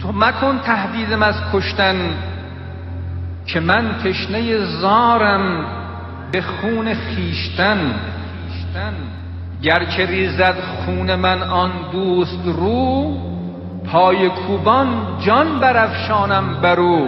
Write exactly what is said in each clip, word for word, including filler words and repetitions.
تو مکن تهدیدم از کشتن، که من تشنه زارم به خون خیشتن. گرچه ریزد خون من آن دوست رو، پای کوبان جان برافشانم برو.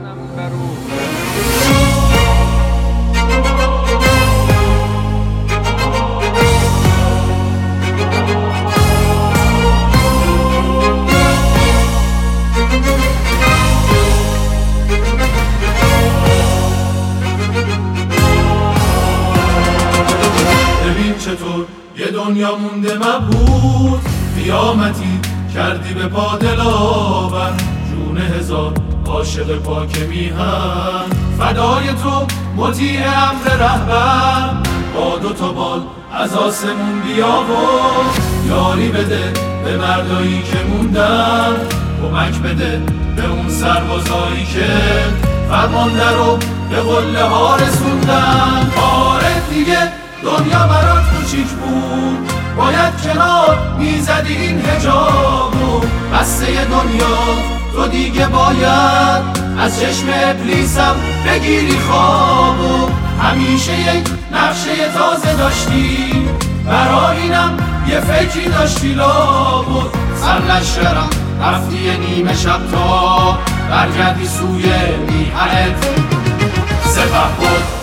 چطور یه دنیا مونده مبهوت، قیامتی کردی به پا دلاور. جون هزار عاشق پاک میهن، فدای تو مطیع امر رهبر. با دو تا بال از آسمون بیا و یاری بده به مردایی که موندن. کمک بده به اون سربازایی که فرمانده رو به قله ها رسوندن. آره دیگه دنیا برات کوچیک بود، باید کنار میزدی این حجابو. بسته دنیا تو دیگه باید از چشم ابلیسم بگیری خوابو. همیشه یک نقشه تازه داشتی، برای اینم یه فکری داشتی لابد. سرلشکرم رفتی یه نیمه شب تا برگردی سوی میهنت سپه بود.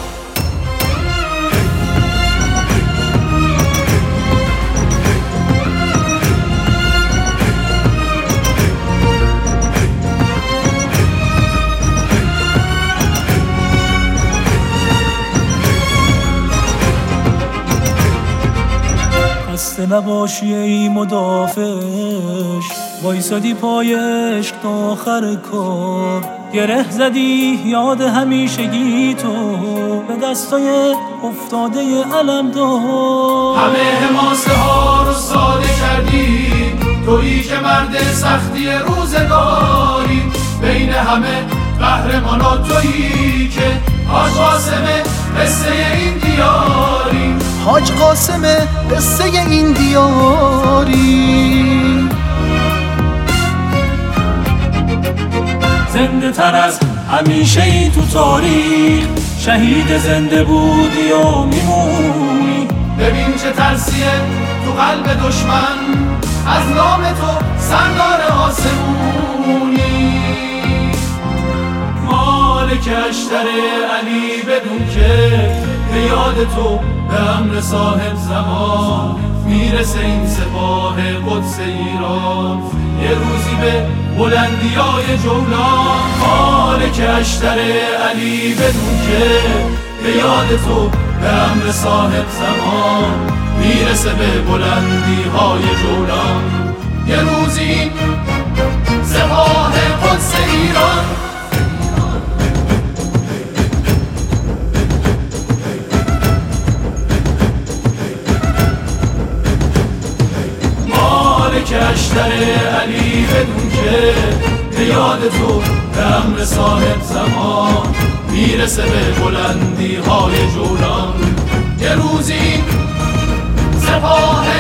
خسته نباشی ای مدافعش، وایسادی پای عشق تا آخر کار. گره زدی یاد همیشگی تو، به دستای افتاده علم دار. همه حماسه ها رو ساده کردی، تویی که مرد سختی روزگاری. بین همه قهرمانا تویی که حاج قاسم قصه این دیاری. حاج قاسم قصه این دیاری. زنده تر از همیشه ای تو تاریخ، شهید زنده بودی و میمونی. ببین چه ترسیه تو قلب دشمن، از نام تو سردار آسمونی. مالک اشتر علی بدون که به یاد تو به امر صاحب زمان میرسه این سپاه قدس ایران. یه روزی به بلندیای جولان. مالک اشتر علی بدون که به یاد تو به امر صاحب زمان میرسه به بلندیهای جولان. یه روزی سپاه قدس ایران. که اشتر علی بدون که به یاد تو به امر صاحب زمان میرسه به بلندی های جولان. یه روزی سپاه